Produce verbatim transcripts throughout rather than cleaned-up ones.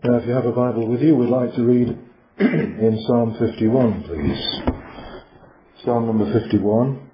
Uh, if you have a Bible with you, we'd like to read in Psalm fifty-one, please. Psalm number fifty-one.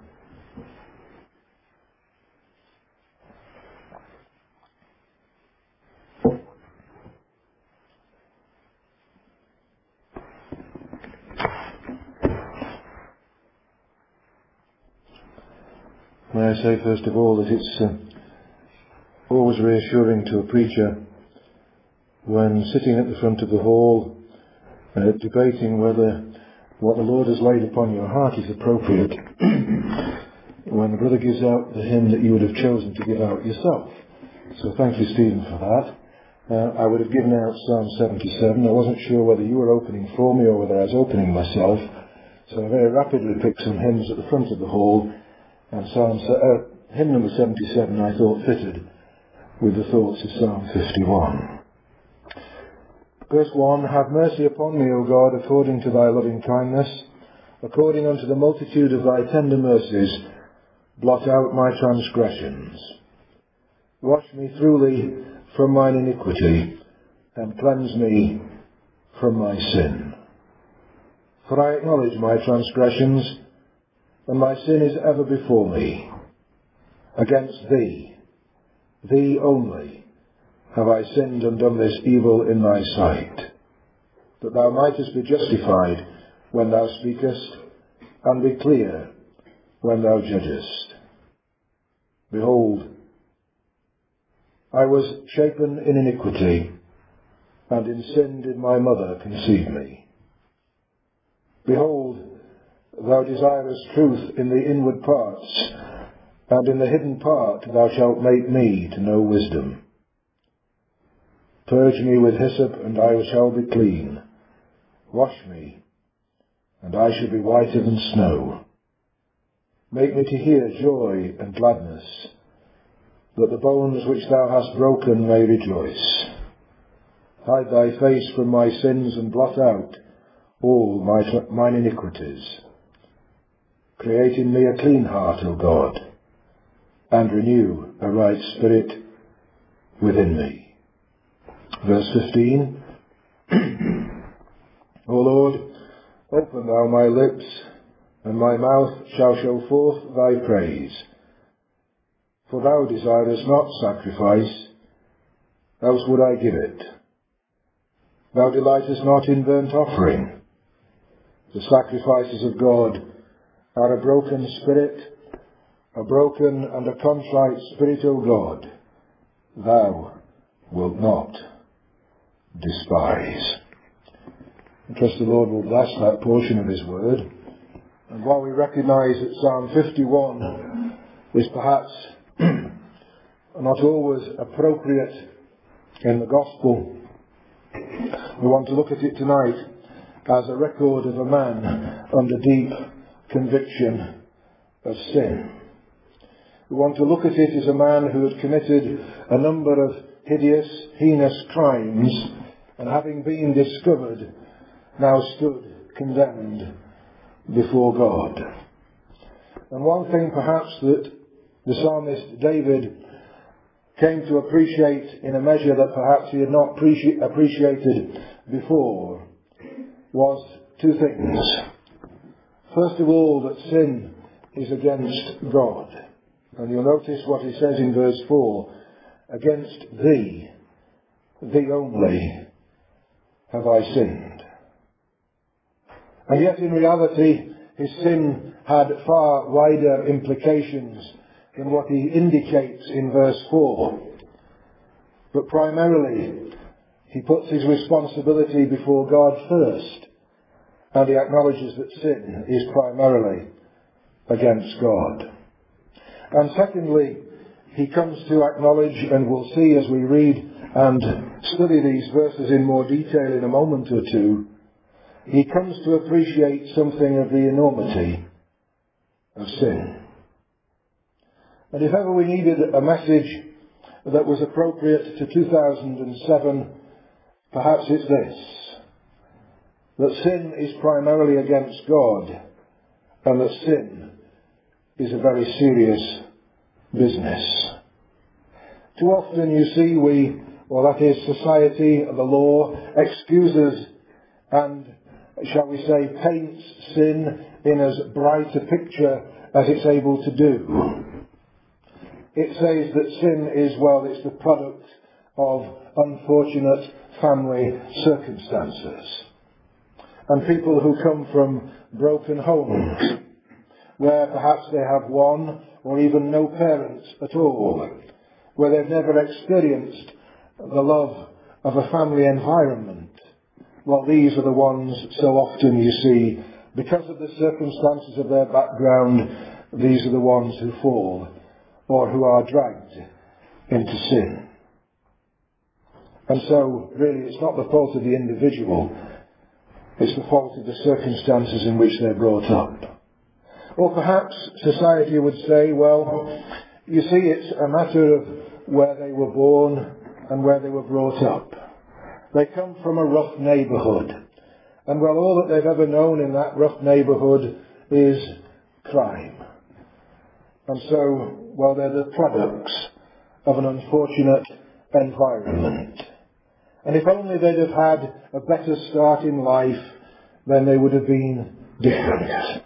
May I say first of all that it's uh, always reassuring to a preacher when sitting at the front of the hall uh, debating whether what the Lord has laid upon your heart is appropriate when the brother gives out the hymn that you would have chosen to give out yourself. So thank you, Stephen, for that. Uh, I would have given out Psalm seventy-seven. I wasn't sure whether you were opening for me or whether I was opening myself. So I very rapidly picked some hymns at the front of the hall, and Psalm, uh, hymn number seventy-seven I thought fitted with the thoughts of Psalm fifty-one. Verse one, Have mercy upon me, O God, according to thy loving kindness, according unto the multitude of thy tender mercies, blot out my transgressions. Wash me throughly from mine iniquity, and cleanse me from my sin. For I acknowledge my transgressions, and my sin is ever before me. Against thee, thee only, have I sinned and done this evil in thy sight, that thou mightest be justified when thou speakest, and be clear when thou judgest. Behold, I was shapen in iniquity, and in sin did my mother conceive me. Behold, thou desirest truth in the inward parts, and in the hidden part thou shalt make me to know wisdom. Purge me with hyssop, and I shall be clean. Wash me, and I shall be whiter than snow. Make me to hear joy and gladness, that the bones which thou hast broken may rejoice. Hide thy face from my sins, and blot out all my, mine iniquities. Create in me a clean heart, O God, and renew a right spirit within me. Verse fifteen, O Lord, open thou my lips, and my mouth shall show forth thy praise. For thou desirest not sacrifice, else would I give it. Thou delightest not in burnt offering. The sacrifices of God are a broken spirit, a broken and a contrite spirit, O God, thou wilt not despise. I trust the Lord will bless that portion of his word. And while we recognise that Psalm fifty-one is perhaps not always appropriate in the gospel, we want to look at it tonight as a record of a man under deep conviction of sin. We want to look at it as a man who had committed a number of hideous, heinous crimes, and having been discovered, now stood condemned before God. And one thing perhaps that the psalmist David came to appreciate in a measure that perhaps he had not appreci- appreciated before was two things. First of all, that sin is against God. And you'll notice what he says in verse four, Against thee, thee only, have I sinned. And yet in reality, his sin had far wider implications than what he indicates in verse four. But primarily, he puts his responsibility before God first, and he acknowledges that sin is primarily against God. And secondly, he comes to acknowledge, and we'll see as we read and study these verses in more detail in a moment or two, he comes to appreciate something of the enormity of sin. And if ever we needed a message that was appropriate to two thousand seven, perhaps it's this: that sin is primarily against God, and that sin is a very serious business. Too often, you see, we or that is society, the law, excuses and, shall we say, paints sin in as bright a picture as it's able to do. It says that sin is, well, it's the product of unfortunate family circumstances. And people who come from broken homes, where perhaps they have one or even no parents at all, where they've never experienced the love of a family environment. Well, these are the ones so often you see, because of the circumstances of their background, these are the ones who fall or who are dragged into sin. And so, really, it's not the fault of the individual, it's the fault of the circumstances in which they're brought up. Or perhaps society would say, well, you see, it's a matter of where they were born and where they were brought up. They come from a rough neighbourhood. And well, all that they've ever known in that rough neighbourhood is crime. And so, well, they're the products of an unfortunate environment. And if only they'd have had a better start in life, then they would have been different.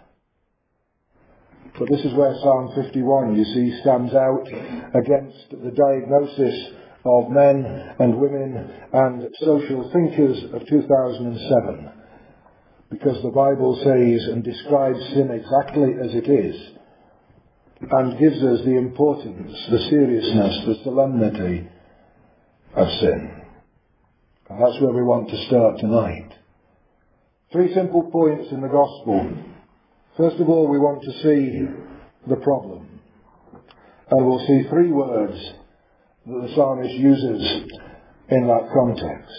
But this is where Psalm fifty-one, you see, stands out against the diagnosis of men and women and social thinkers of two thousand seven. Because the Bible says and describes sin exactly as it is, and gives us the importance, the seriousness, the solemnity of sin. And that's where we want to start tonight. Three simple points in the Gospel. First of all, we want to see the problem. And we'll see three words that the psalmist uses in that context.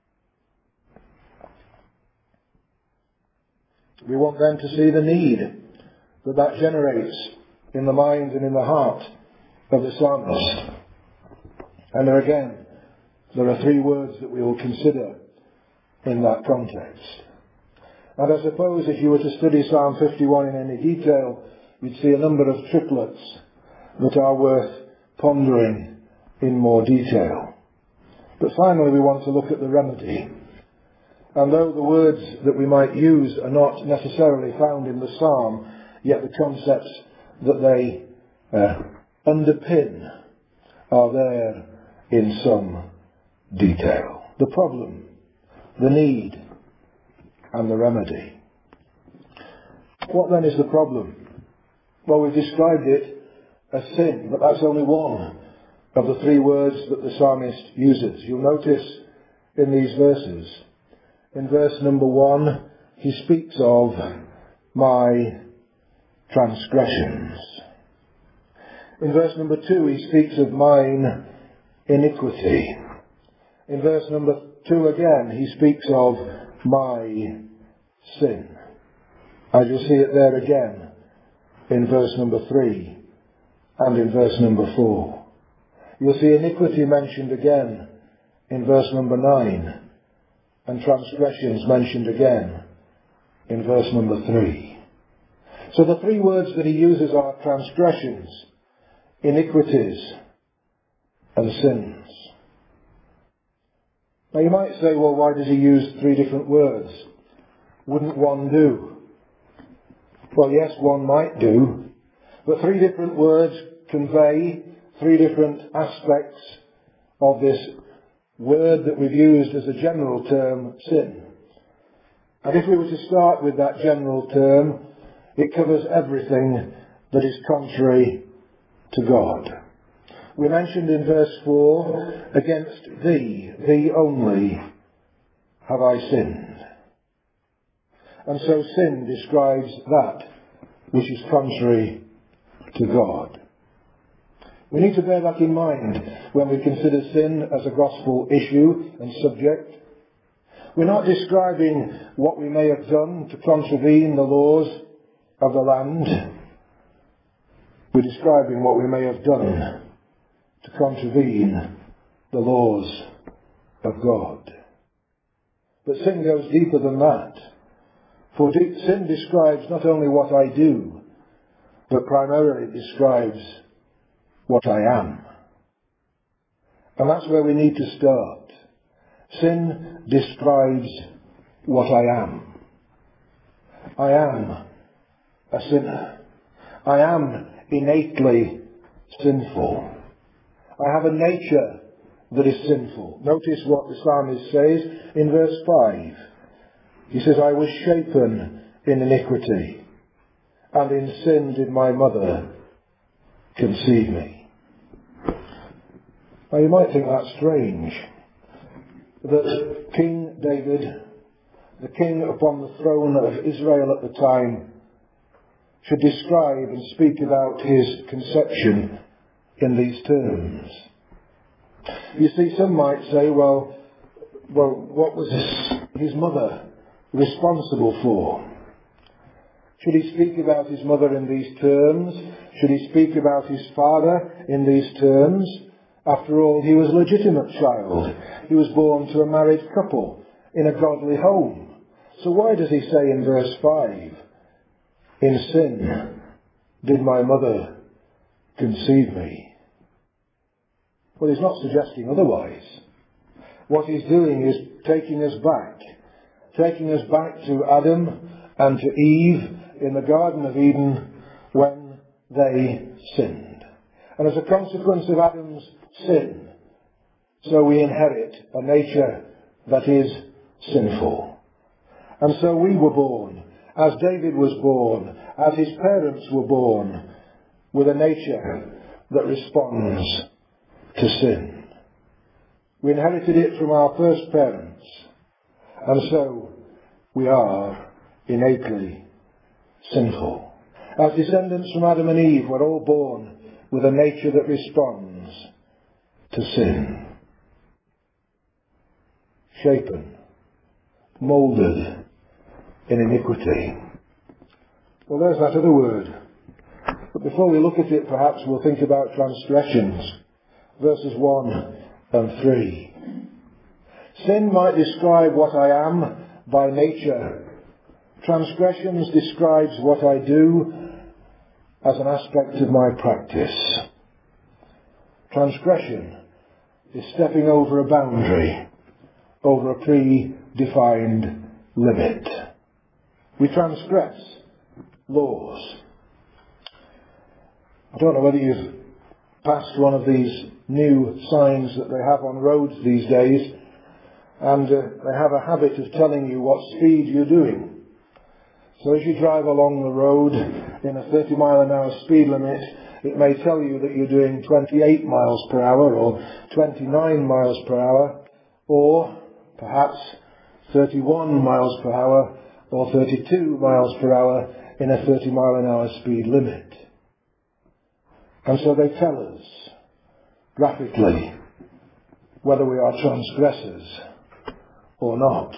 We want then to see the need that that generates in the mind and in the heart of the psalmist. And there again, there are three words that we will consider in that context. And I suppose if you were to study Psalm fifty-one in any detail, you'd see a number of triplets that are worth pondering in more detail. But finally, we want to look at the remedy. And though the words that we might use are not necessarily found in the psalm, yet the concepts that they uh, underpin are there in some detail. The problem, the need, and the remedy. What then is the problem? Well, we've described it as sin, but that's only one of the three words that the psalmist uses. You'll notice in these verses, in verse number one, he speaks of my transgressions. In verse number two, he speaks of mine iniquity. In verse number two again, he speaks of my sin. And you'll see it there again in verse number three and in verse number four. You'll see iniquity mentioned again in verse number nine and transgressions mentioned again in verse number three. So the three words that he uses are transgressions, iniquities, and sins. Now you might say, well, why does he use three different words? Wouldn't one do? Well, yes, one might do, but three different words convey three different aspects of this word that we've used as a general term, sin. And if we were to start with that general term, it covers everything that is contrary to God. We mentioned in verse four, against thee, thee only, have I sinned. And so sin describes that which is contrary to God. We need to bear that in mind when we consider sin as a gospel issue and subject. We're not describing what we may have done to contravene the laws of the land. We're describing what we may have done to contravene the laws of God. But sin goes deeper than that. For sin describes not only what I do, but primarily describes what I am. And that's where we need to start. Sin describes what I am. I am a sinner. I am innately sinful. I have a nature that is sinful. Notice what the psalmist says in verse five. He says, I was shapen in iniquity, and in sin did my mother conceive me. Now you might think that's strange, that King David, the king upon the throne of Israel at the time, should describe and speak about his conception in these terms. You see, some might say, well, well, what was his, his mother responsible for? Should he speak about his mother in these terms? Should he speak about his father in these terms? After all, he was a legitimate child. He was born to a married couple in a godly home. So why does he say in verse five, in sin did my mother conceive me? Well, he's not suggesting otherwise. What he's doing is taking us back, taking us back to Adam and to Eve in the Garden of Eden when they sinned. And as a consequence of Adam's sin, so we inherit a nature that is sinful. And so we were born, as David was born, as his parents were born, with a nature that responds to sin. We inherited it from our first parents, and so we are innately sinful. As descendants from Adam and Eve, we're all born with a nature that responds to sin. Shapen, moulded in iniquity. Well, there's that other word. But before we look at it, perhaps we'll think about transgressions. Verses one and three. Sin might describe what I am by nature. Transgressions describes what I do as an aspect of my practice. Transgression is stepping over a boundary, over a predefined limit. We transgress laws. I don't know whether you've passed one of these new signs that they have on roads these days, and uh, they have a habit of telling you what speed you're doing. So as you drive along the road in a thirty mile an hour speed limit, it may tell you that you're doing twenty-eight miles per hour or twenty-nine miles per hour, or perhaps thirty-one miles per hour or thirty-two miles per hour in a thirty mile an hour speed limit. And so they tell us graphically whether we are transgressors or not.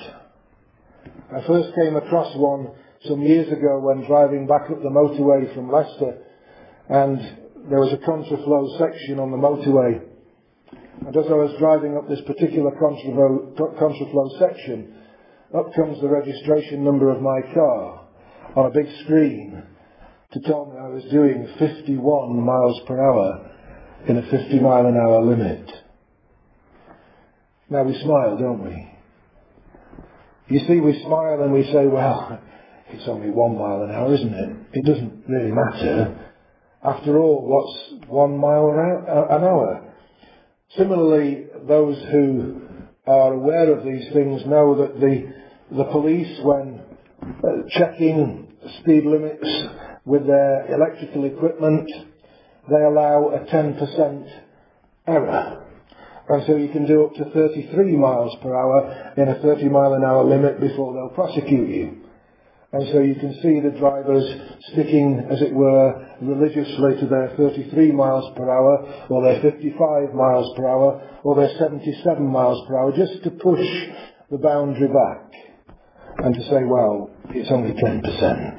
I first came across one some years ago when driving back up the motorway from Leicester, and there was a contraflow section on the motorway. And as I was driving up this particular contraflow, contraflow section, up comes the registration number of my car on a big screen to tell me I was doing fifty-one miles per hour in a fifty mile an hour limit. Now we smile, don't we? You see, we smile and we say, well, it's only one mile an hour, isn't it? It doesn't really matter. After all, what's one mile an hour? Similarly, those who are aware of these things know that the, the police, when uh, checking speed limits with their electrical equipment, they allow a ten percent error. And so you can do up to thirty-three miles per hour in a thirty mile an hour limit before they'll prosecute you. And so you can see the drivers sticking, as it were, religiously to their thirty-three miles per hour, or their fifty-five miles per hour, or their seventy-seven miles per hour, just to push the boundary back and to say, well, it's only ten percent.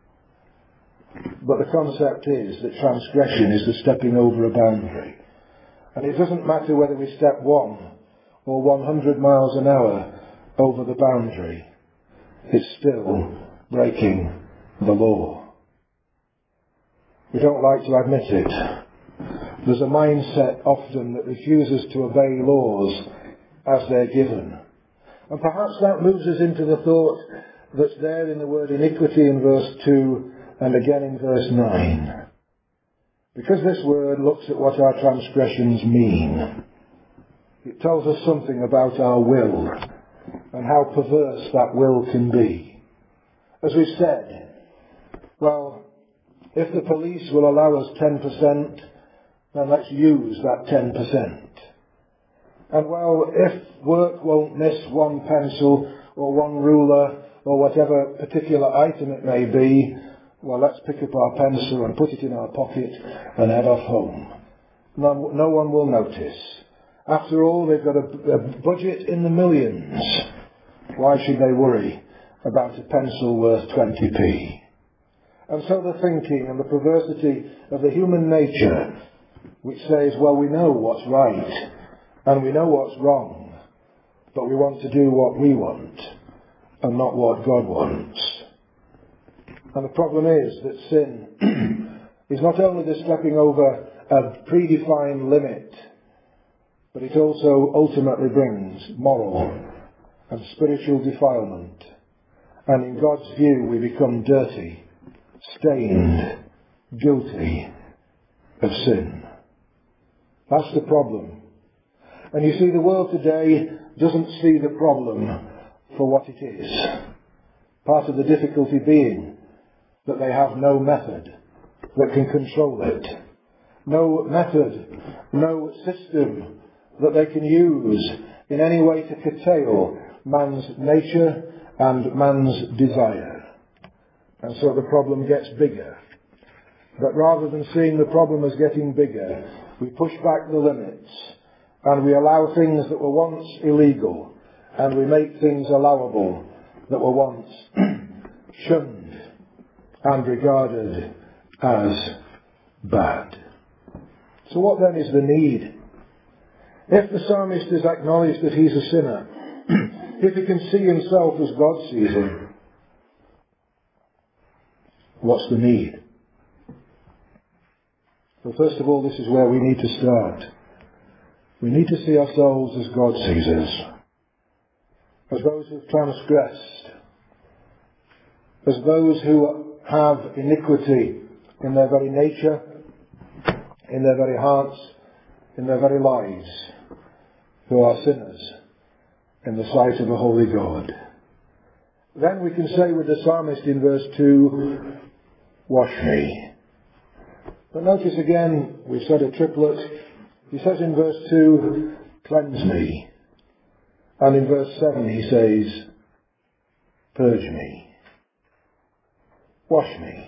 But the concept is that transgression is the stepping over a boundary. And it doesn't matter whether we step one or one hundred miles an hour over the boundary. It's still breaking the law. We don't like to admit it, there's a mindset often that refuses to obey laws as they're given. And perhaps that moves us into the thought that's there in the word iniquity in verse two and again in verse nine. Because this word looks at what our transgressions mean. It tells us something about our will and how perverse that will can be. As we've said, well, if the police will allow us ten percent, then let's use that ten percent. And well, if work won't miss one pencil or one ruler or whatever particular item it may be, well, let's pick up our pencil and put it in our pocket and head off home. No, no one will notice. After all, they've got a, a budget in the millions. Why should they worry about a pencil worth twenty p? And so the thinking and the perversity of the human nature, which says, well, we know what's right and we know what's wrong, but we want to do what we want and not what God wants. And the problem is that sin is not only the stepping over a predefined limit, but it also ultimately brings moral and spiritual defilement. And in God's view, we become dirty, stained, guilty of sin. That's the problem. And you see, the world today doesn't see the problem for what it is. Part of the difficulty being that they have no method that can control it. No method, no system that they can use in any way to curtail man's nature and man's desire. And so the problem gets bigger. But rather than seeing the problem as getting bigger, we push back the limits and we allow things that were once illegal and we make things allowable that were once shunned and regarded as bad. So what then is the need? If the psalmist has acknowledged that he's a sinner, if he can see himself as God sees him, what's the need? Well, first of all, this is where we need to start. We need to see ourselves as God sees us, as those who have transgressed, as those who have iniquity in their very nature, in their very hearts, in their very lives, who are sinners in the sight of a holy God. Then we can say with the psalmist in verse two, wash me. But notice again, we've said a triplet. He says in verse two, cleanse me. And in verse seven he says, purge me. Wash me.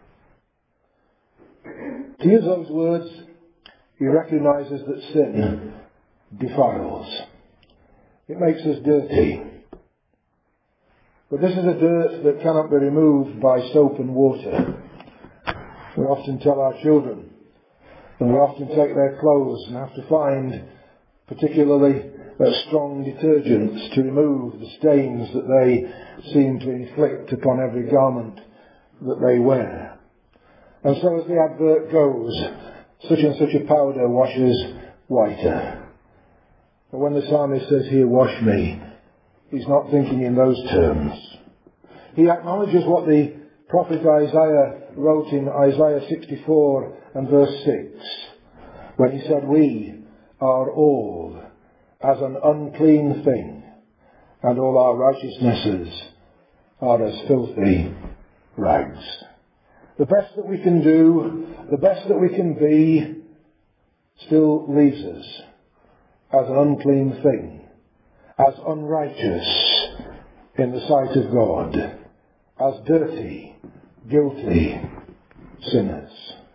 To use those words, he recognises that sin defiles. It makes us dirty. But this is a dirt that cannot be removed by soap and water. We often tell our children, and we often take their clothes and have to find particularly uh, strong detergents to remove the stains that they seem to inflict upon every garment that they wear. And so as the advert goes, such and such a powder washes whiter. But when the psalmist says here, wash me, he's not thinking in those terms. He acknowledges what the prophet Isaiah wrote in Isaiah sixty-four and verse six, when he said, we are all as an unclean thing, and all our righteousnesses are as filthy rags. The best that we can do, the best that we can be, still leaves us as an unclean thing, as unrighteous in the sight of God, as dirty, guilty sinners.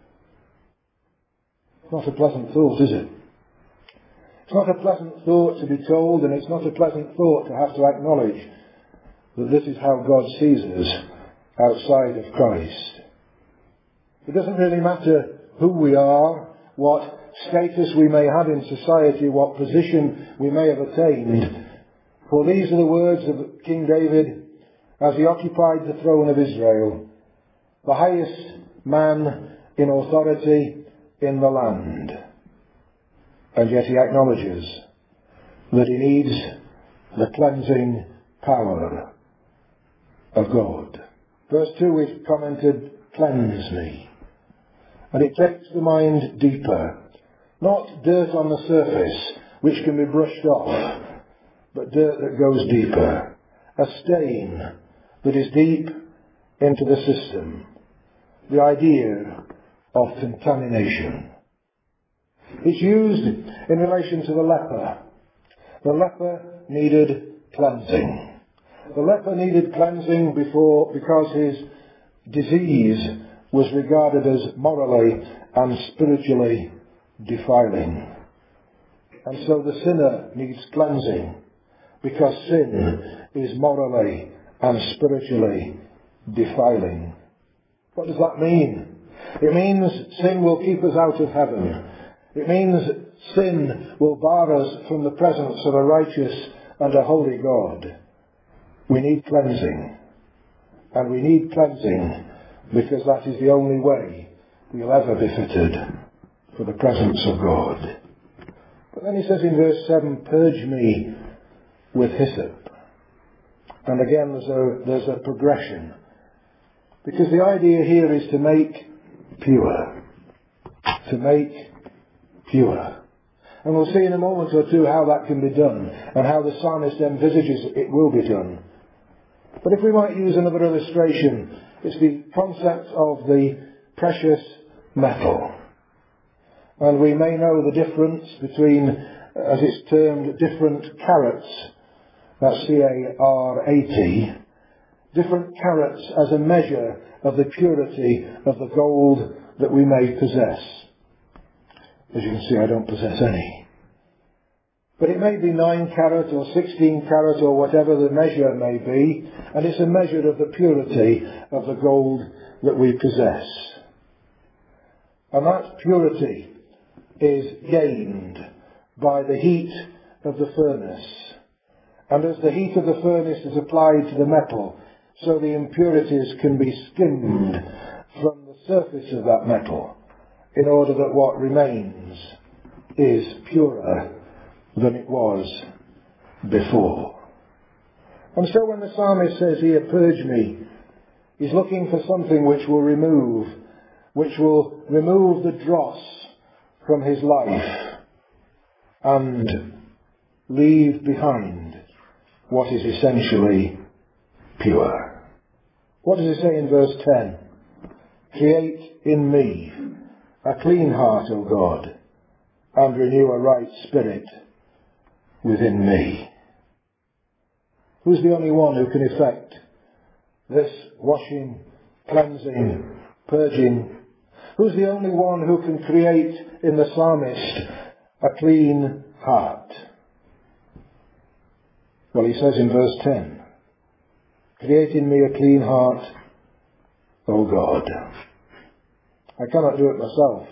It's not a pleasant thought, is it? It's not a pleasant thought to be told, and it's not a pleasant thought to have to acknowledge that this is how God sees us outside of Christ. It doesn't really matter who we are, what status we may have in society, what position we may have attained. For these are the words of King David as he occupied the throne of Israel, the highest man in authority in the land. And yet he acknowledges that he needs the cleansing power of God. Verse two, we've commented, cleanse me. And it takes the mind deeper. Not dirt on the surface, which can be brushed off, but dirt that goes deeper. A stain that is deep into the system. The idea of contamination. It's used in relation to the leper. The leper needed cleansing. The leper needed cleansing before because his disease was regarded as morally and spiritually defiling. And so the sinner needs cleansing because sin is morally and spiritually defiling. What does that mean? It means sin will keep us out of heaven. It means sin will bar us from the presence of a righteous and a holy God. We need cleansing. And we need cleansing because that is the only way we'll ever be fitted for the presence of God. But then he says in verse seven, purge me with hyssop. And again there's a, there's a progression. Because the idea here is to make pure. To make pure. And we'll see in a moment or two how that can be done and how the psalmist envisages it will be done. But if we might use another illustration, it's the concept of the precious metal. And we may know the difference between, as it's termed, different carats. That's C A R A T. Different carats as a measure of the purity of the gold that we may possess. As you can see, I don't possess any. But it may be nine carat or sixteen carat or whatever the measure may be, and it's a measure of the purity of the gold that we possess. And that purity is gained by the heat of the furnace. And as the heat of the furnace is applied to the metal, so the impurities can be skimmed from the surface of that metal in order that what remains is purer than it was before. And so when the psalmist says here, purge me, he's looking for something which will remove, which will remove the dross from his life and leave behind what is essentially pure. What does it say in verse ten? Create in me a clean heart, O God, and renew a right spirit within me. Who's the only one who can effect this washing, cleansing, purging? Who's the only one who can create in the psalmist a clean heart? Well, he says in verse ten, create in me a clean heart, O God. I cannot do it myself.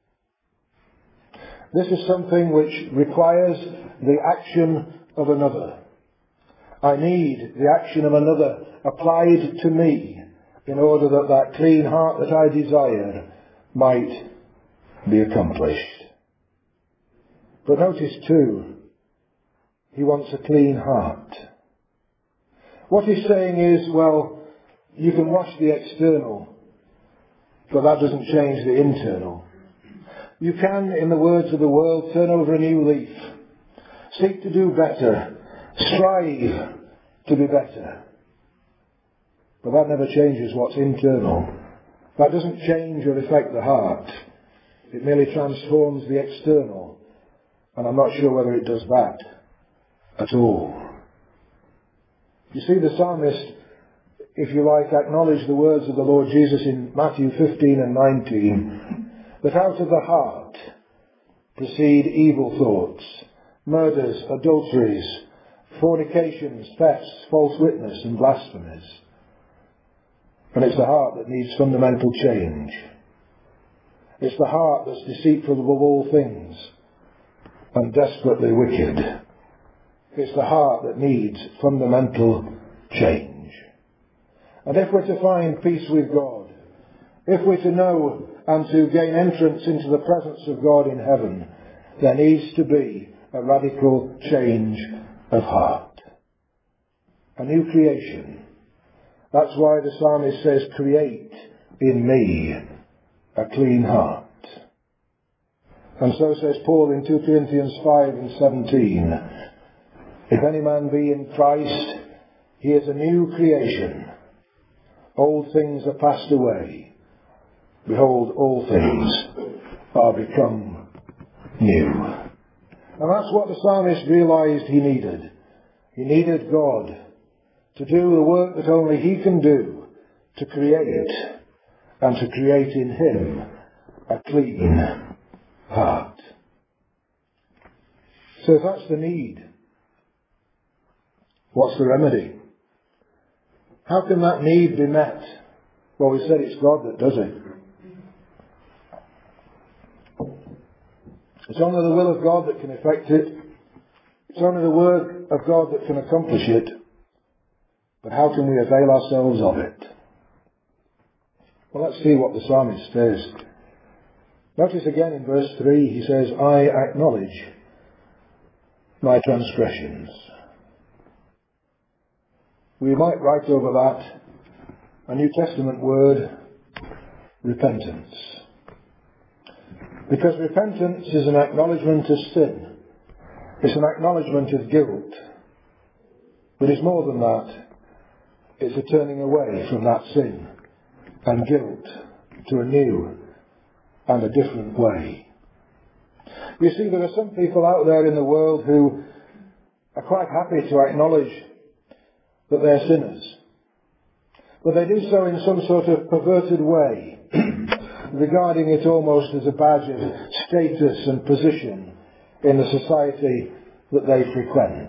This is something which requires the action of another. I need the action of another applied to me in order that that clean heart that I desire might be accomplished. But notice too, he wants a clean heart. What he's saying is, well, you can wash the external, but that doesn't change the internal. You can, in the words of the world, turn over a new leaf. Seek to do better. Strive to be better. But that never changes what's internal. That doesn't change or affect the heart. It merely transforms the external. And I'm not sure whether it does that at all. You see, the psalmist, if you like, acknowledged the words of the Lord Jesus in Matthew fifteen and nineteen, that out of the heart proceed evil thoughts, murders, adulteries, fornications, thefts, false witness, and blasphemies. And it's the heart that needs fundamental change. It's the heart that's deceitful above all things and desperately wicked. It's the heart that needs fundamental change. And if we're to find peace with God, if we're to know and to gain entrance into the presence of God in heaven, there needs to be a radical change of heart. A new creation. That's why the psalmist says, create in me a clean heart. And so says Paul in two Corinthians five and seventeen, if any man be in Christ, he is a new creation. Old things are passed away. Behold, all things are become new. And that's what the psalmist realized he needed. He needed God to do the work that only he can do, to create, and to create in him a clean heart. So if that's the need, what's the remedy? How can that need be met? Well, we said it's God that does it. It's only the will of God that can effect it. It's only the word of God that can accomplish it. But how can we avail ourselves of it? Well, let's see what the psalmist says. Notice again in verse three, he says, I acknowledge my transgressions. We might write over that a New Testament word, repentance. Because repentance is an acknowledgement of sin. It's an acknowledgement of guilt. But it's more than that. It's a turning away from that sin and guilt to a new and a different way. You see, there are some people out there in the world who are quite happy to acknowledge that they're sinners. But they do so in some sort of perverted way, regarding it almost as a badge of status and position in the society that they frequent.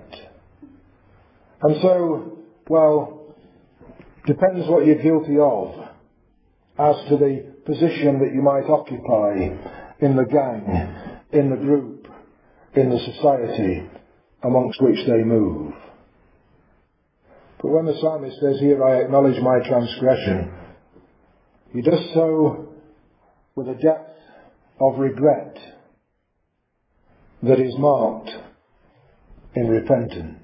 And so, well, depends what you're guilty of as to the position that you might occupy in the gang, in the group, in the society amongst which they move. But when the psalmist says here, I acknowledge my transgression, he does so with a depth of regret that is marked in repentance.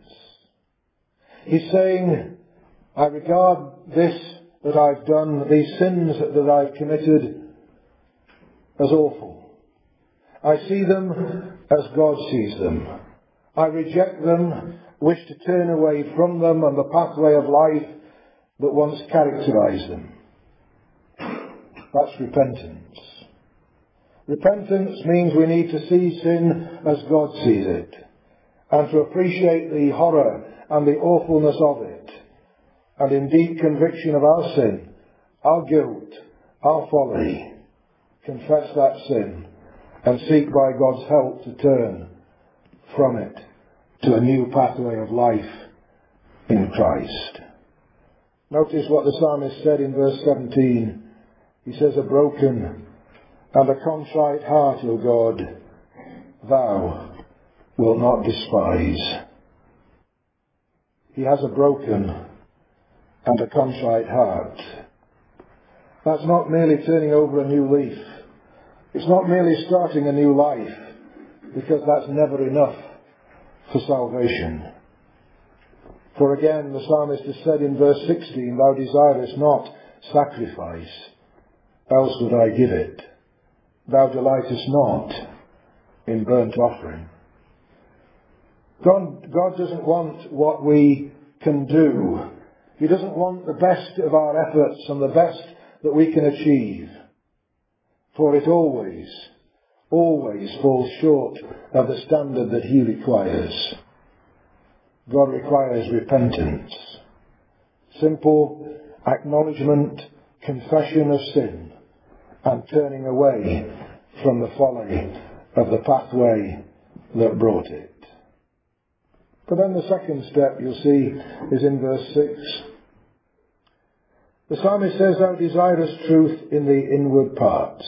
He's saying, I regard this that I've done, these sins that I've committed, as awful. I see them as God sees them. I reject them, wish to turn away from them and the pathway of life that once characterized them. That's repentance. Repentance means we need to see sin as God sees it, and to appreciate the horror and the awfulness of it, and in deep conviction of our sin, our guilt, our folly, confess that sin and seek by God's help to turn from it to a new pathway of life in Christ. Notice what the psalmist said in verse seventeen. He says, a broken and a contrite heart, O God, thou wilt not despise. He has a broken and a contrite heart. That's not merely turning over a new leaf. It's not merely starting a new life, because that's never enough for salvation. For again, the psalmist has said in verse sixteen, thou desirest not sacrifice, else would I give it. Thou delightest not in burnt offering. God, God doesn't want what we can do. He doesn't want the best of our efforts and the best that we can achieve. For it always, always falls short of the standard that He requires. God requires repentance. Simple acknowledgement, confession of sin, and turning away from the folly of the pathway that brought it. But then the second step, you'll see, is in verse six. The psalmist says, thou desirest truth in the inward parts,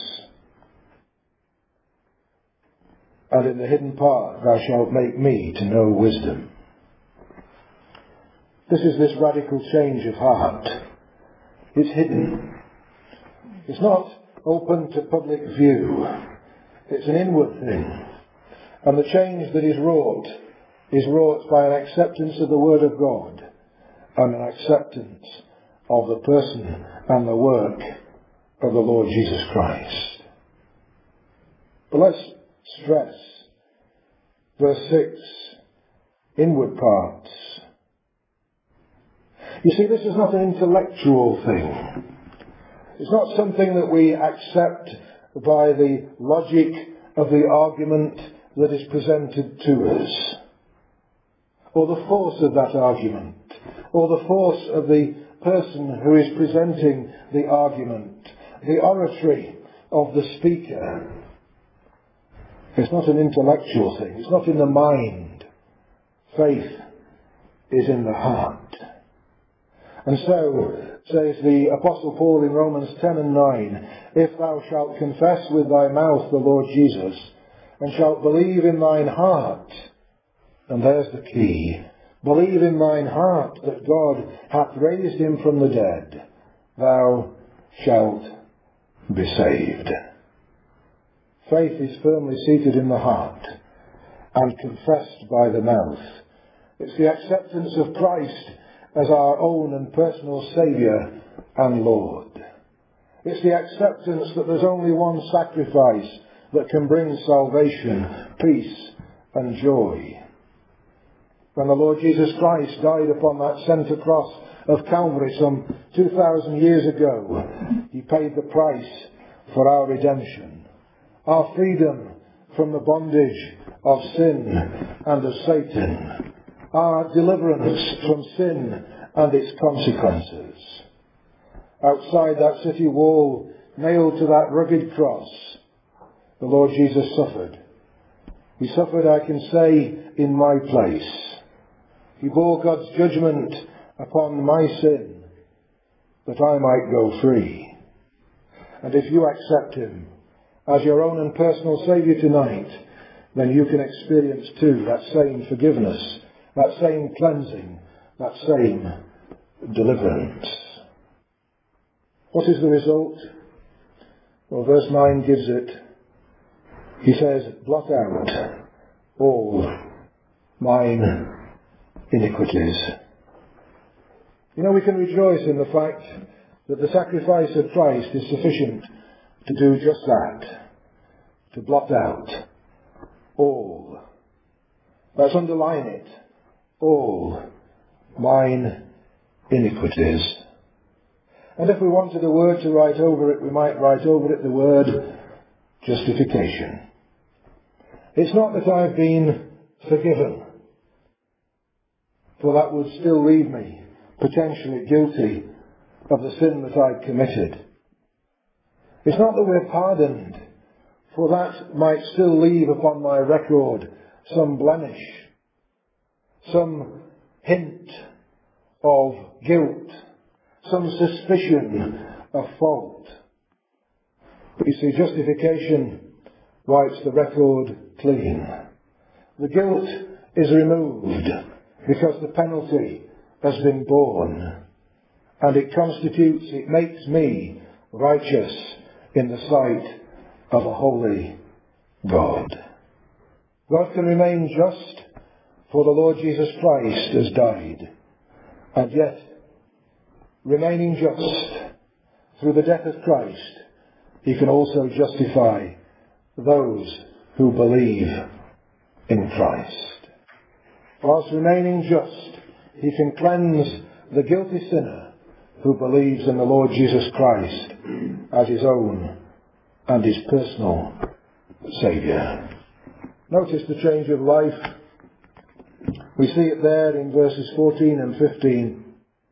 and in the hidden part thou shalt make me to know wisdom. This is this radical change of heart. It's hidden. It's not open to public view. It's an inward thing. And the change that is wrought is wrought by an acceptance of the Word of God and an acceptance of the person and the work of the Lord Jesus Christ. But let's stress verse six, inward parts. You see, this is not an intellectual thing. It's not something that we accept by the logic of the argument that is presented to us, or the force of that argument, or the force of the person who is presenting the argument, the oratory of the speaker. It's not an intellectual thing. It's not in the mind. Faith is in the heart. And so, says the Apostle Paul in Romans ten and nine, if thou shalt confess with thy mouth the Lord Jesus, and shalt believe in thine heart, and there's the key, believe in thine heart that God hath raised him from the dead, thou shalt be saved. Faith is firmly seated in the heart and confessed by the mouth. It's the acceptance of Christ as our own and personal Saviour and Lord. It's the acceptance that there's only one sacrifice that can bring salvation, peace and joy. When the Lord Jesus Christ died upon that centre cross of Calvary some two thousand years ago, he paid the price for our redemption, our freedom from the bondage of sin and of Satan, our deliverance from sin and its consequences. Outside that city wall, nailed to that rugged cross, the Lord Jesus suffered. He suffered, I can say, in my place. He bore God's judgment upon my sin, that I might go free. And if you accept him as your own and personal Saviour tonight, then you can experience too that same forgiveness, that same cleansing, that same deliverance. What is the result? Well, verse nine gives it. He says, blot out all mine iniquities. You know, we can rejoice in the fact that the sacrifice of Christ is sufficient to do just that, to blot out all. Let's underline it. All mine iniquities. And if we wanted a word to write over it, we might write over it the word justification. It's not that I've been forgiven, for that would still leave me potentially guilty of the sin that I'd committed. It's not that we're pardoned, for that might still leave upon my record some blemish, some hint of guilt, some suspicion of fault. But you see, justification wipes the record clean. The guilt is removed because the penalty has been borne, and it constitutes, it makes me righteous in the sight of a holy God. God can remain just, for the Lord Jesus Christ has died, and yet, remaining just through the death of Christ, he can also justify those who believe in Christ. Whilst remaining just, he can cleanse the guilty sinner who believes in the Lord Jesus Christ as his own and his personal Saviour. Notice the change of life. We see it there in verses fourteen and fifteen.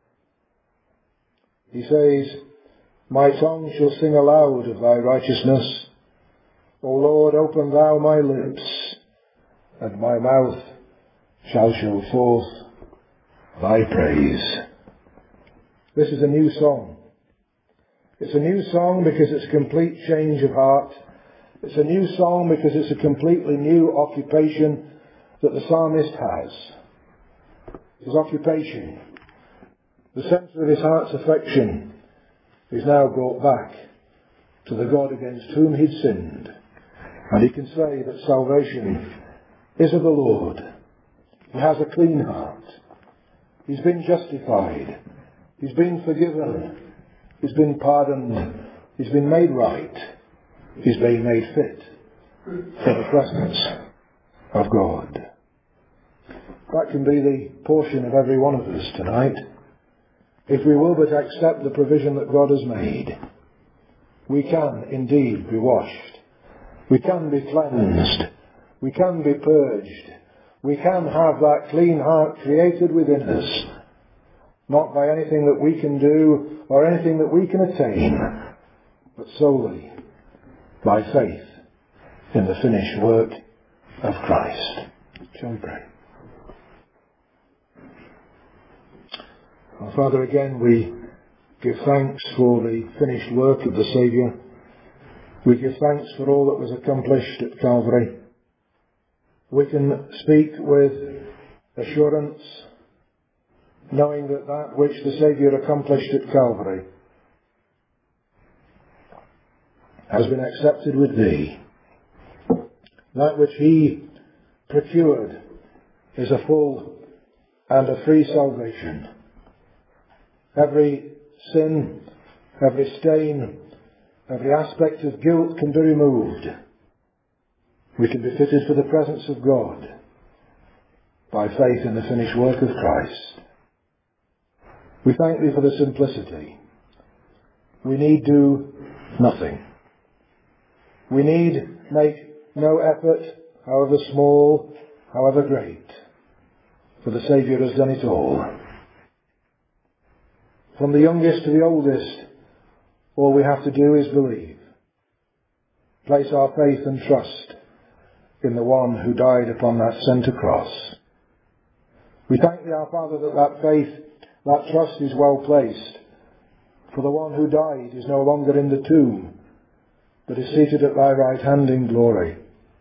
He says, my tongue shall sing aloud of thy righteousness. O Lord, open thou my lips, and my mouth shall show forth thy praise. This is a new song. It's a new song because it's a complete change of heart. It's a new song because it's a completely new occupation that the psalmist has. His occupation, the centre of his heart's affection, is now brought back to the God against whom he'd sinned. And he can say that salvation is of the Lord. He has a clean heart. He's been justified. He's been forgiven. He's been pardoned. He's been made right. He's been made fit for the presence of God. That can be the portion of every one of us tonight. If we will but accept the provision that God has made, we can indeed be washed. We can be cleansed. We can be purged. We can have that clean heart created within us, not by anything that we can do or anything that we can attain, but solely by faith in the finished work of Christ. Shall we pray? Our Father, again we give thanks for the finished work of the Saviour. We give thanks for all that was accomplished at Calvary. We can speak with assurance, knowing that that which the Saviour accomplished at Calvary has been accepted with Thee. That which He procured is a full and a free salvation. Every sin, every stain, every aspect of guilt can be removed. We can be fitted for the presence of God by faith in the finished work of Christ. We thank Thee for the simplicity. We need do nothing. We need make no effort, however small, however great, for the Saviour has done it all. From the youngest to the oldest, all we have to do is believe. Place our faith and trust in the one who died upon that centre cross. We thank Thee, our Father, that that faith, that trust is well placed. For the one who died is no longer in the tomb, but is seated at Thy right hand in glory.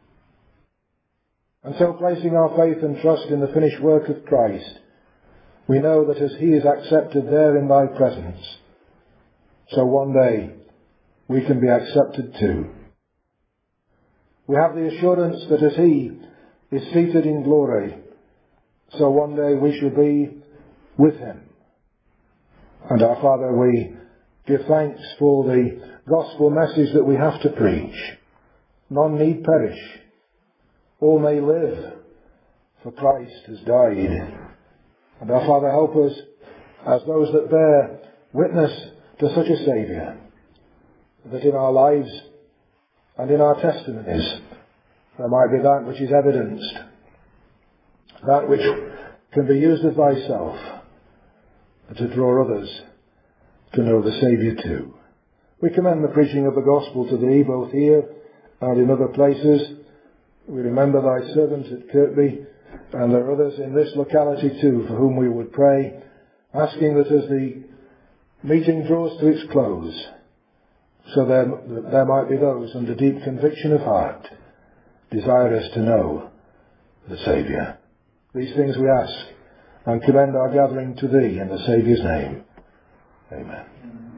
And so, placing our faith and trust in the finished work of Christ, we know that as He is accepted there in Thy presence, so one day we can be accepted too. We have the assurance that as He is seated in glory, so one day we shall be with Him. And our Father, we give thanks for the gospel message that we have to preach. None need perish. All may live, for Christ has died. And our Father, help us as those that bear witness to such a Saviour, that in our lives and in our testimonies there might be that which is evidenced, that which can be used of Thyself to draw others to know the Saviour too. We commend the preaching of the gospel to Thee, both here and in other places. We remember Thy servants at Kirkby, and there are others in this locality too for whom we would pray, asking that as the meeting draws to its close, so there, there might be those under deep conviction of heart, desirous to know the Saviour. These things we ask and commend our gathering to Thee in the Saviour's name. Amen.